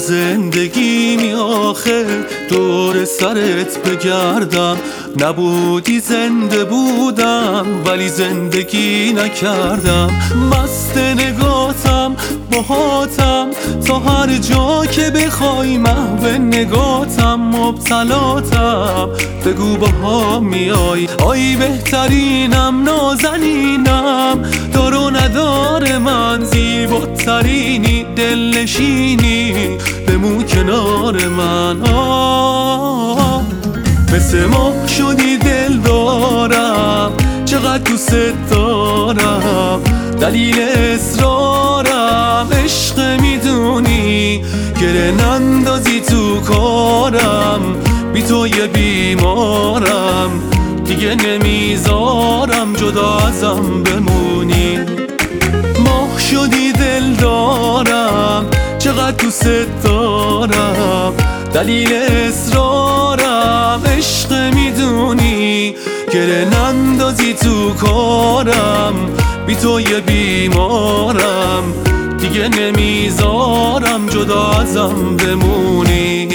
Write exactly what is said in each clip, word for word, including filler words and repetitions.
زندگیمی آخه دور سرت بگردم. نبودی زنده بودم ولی زندگی نکردم. مست نگاتم باهاتم تا هر جا که بخوای، محو نگاتم مبتلاتم. بگو با هم میای، آی بهترینم نازنینم. دار و ندار من زیباترینی، دلنشینی بمون کنار من. آه مثل ماه شدی دل دارم، چقدر دوست دارم. دلیل اصرارم عشق میدونی، گره نندازی تو کارم. بی تو یه بیمارم، دیگه نمیذارم جدا ازم بمونی. ماه شدی دل دارم، چقدر دوست دارم. دلیل اصرارم عشق میدونی، گره نندازی تو کارم. بی تو یه بیمارم، دیگه نمیذارم جدا ازم بمونی.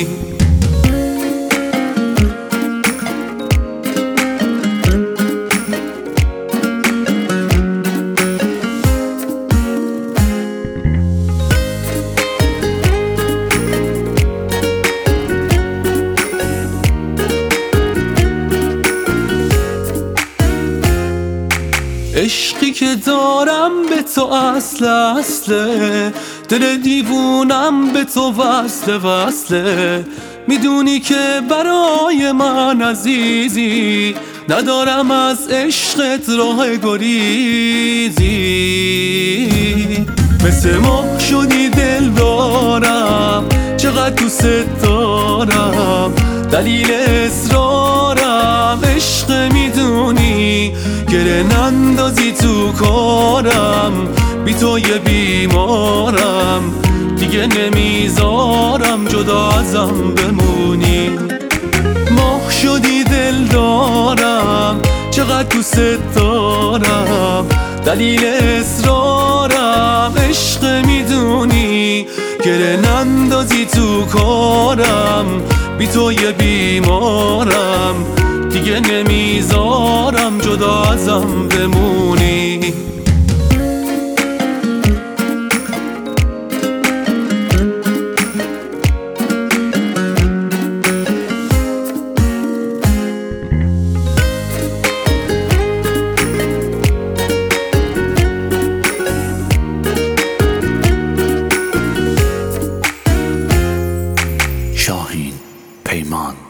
عشقی که دارم به تو اصل اصله، دل دیوونم به تو وصله وصله. میدونی که برای من عزیزی، ندارم از عشقت راه گریزی. مثل ماه شدی دل دارم، چقدر دوست دارم. دلیل اصرارم عشق میدونی، گره نندازی تو کارم. بی تو یه بیمارم، دیگه نمیذارم جدا ازم بمونی. ماه شدی دل دارم، چقدر دوست دارم. دلیل اصرارم عشق میدونی، گره نندازی تو کارم. بی تو یه بیمارم، دیگه نمیذارم جدا ازم بمونی. شاهین پیمان.